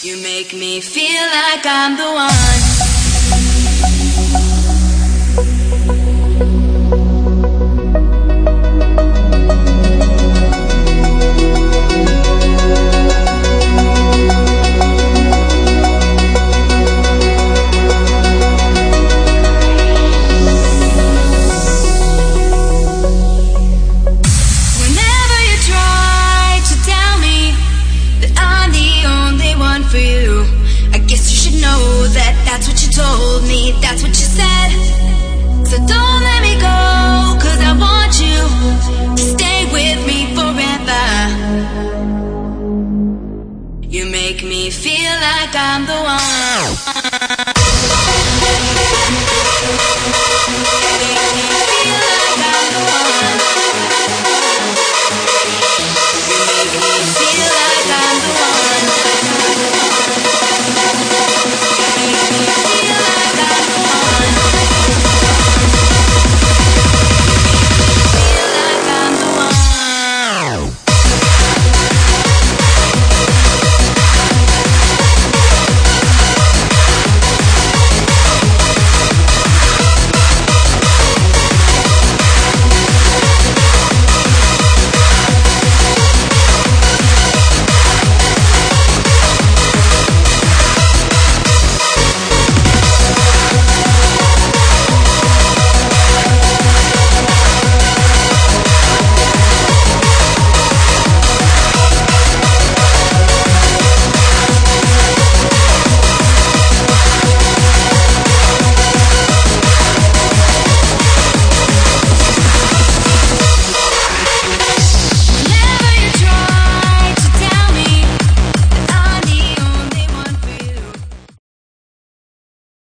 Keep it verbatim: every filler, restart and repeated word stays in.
You make me feel like I'm the one. That's what you told me, that's what you said. So don't let me go, cause I want you to stay with me forever. You make me feel like I'm the one.